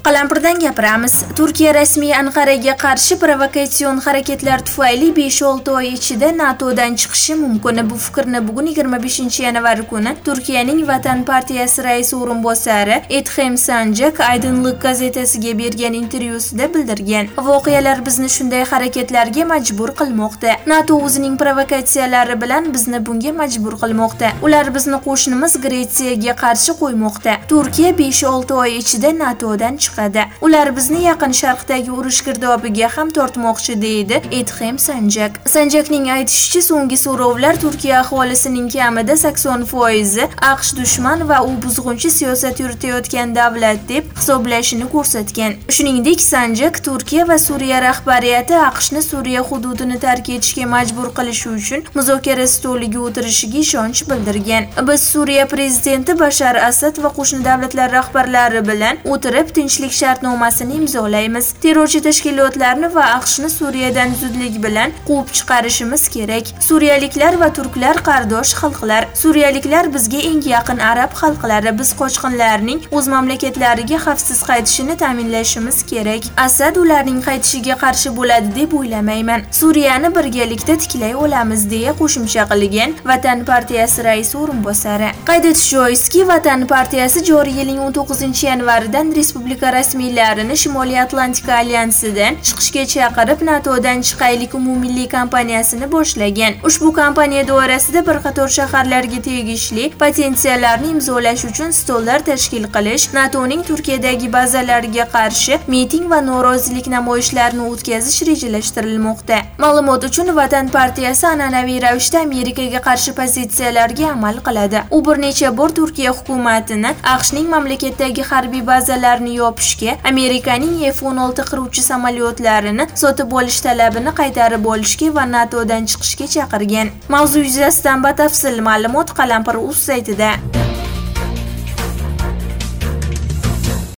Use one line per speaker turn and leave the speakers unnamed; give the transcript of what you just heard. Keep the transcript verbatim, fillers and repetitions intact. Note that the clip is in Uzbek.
Qalampirdan gapiramiz. Turkiya rasmiy Anqaraga qarshi provokatsion harakatlar tufayli besh olti oy ichida NATOdan chiqishi mumkin. Bu fikrni bugun yigirma beshinchi yanvar kuni Turkiyaning Vatan partiyasi raisi o'rinbosari Ethem Sancak Aydınlık gazetasiga bergan intervyusida bildirgan. Voqealar bizni shunday harakatlarga majbur qilmoqda. NATO o'zining provokatsiyalari bilan bizni bunga majbur qilmoqda. Ular bizni qo'shnimiz Gretsiyaga qarshi qo'ymoqda. Turkiya besh olti oy ichida NATOdan chiqadi. Ular bizni yaqin sharqdagi urush girdobiga ham tortmoqchi deydi Ethem Sancak. Sanjakning aytishicha, so'nggi so'rovlar Turkiya aholisining kamida sakson foizi AQSh dushman va u buzg'unchi siyosat yuritayotgan davlat deb hisoblashini ko'rsatgan. Shuningdek, Sancak Turkiya va Suriya rahbariyati AQShni Suriya hududini tark etishga majbur qilishi uchun muzokara stoliga o'tirishiga ishonch bildirgan. Biz Suriya prezidenti Bashar Asad va qo'shni davlatlar rahbarlari bilan o'tirib tinchlik shartnomasini imzolaymiz. Terrorchi tashkilotlarni va AQShni Suriyadan zudlik bilan quvib chiqarishimiz kerak. Suriyaliklar va turklar qardosh xalqlar. Suriyaliklar bizga eng yaqin arab xalqlari. Biz qochqinlarning o'z mamlakatlariga xavfsiz qaytishini ta'minlashimiz kerak. Asad ularning qaytishiga qarshi bo'ladi deb o'ylamayman. Suriyani birgalikda tiklay olamiz deya qo'shimcha qilgan Vatan partiyasi raisi o'rinbosari. Qayd etish joizki, Vatan partiyasi joriy yilning o'n to'qqizinchi yanvaridan respublika rasmiylarini Shimoliy Atlantika alyansidan chiqishga chaqirib NATOdan chiqaylik umummilliy kampaniyasini boshlagan. Ushbu kampaniya doirasida bir qator shaharlarga tegishli petitsiyalarni imzolash uchun stollar tashkil qilish, NATOning Turkiyadagi bazalariga qarshi miting va norozilik namoyishlarini o'tkazish rejalashtirilmoqda. Ma'lumot uchun, Vatan partiyasi an'anaviy ravishda Amerikaga qarshi pozitsiyalarga amal qiladi. U bir necha bor Turkiya hukumatini AQShning mamlakatdagi harbiy bazalarini yopishga, Amerikaning F o'n olti qiruvchi samolyotlarini sotib olish talabini qaytarib olishga va NATOdan chiqishga chaqirgan. Mavzu yuzasidan batafsil ma'lumot Qalampir.uz saytida.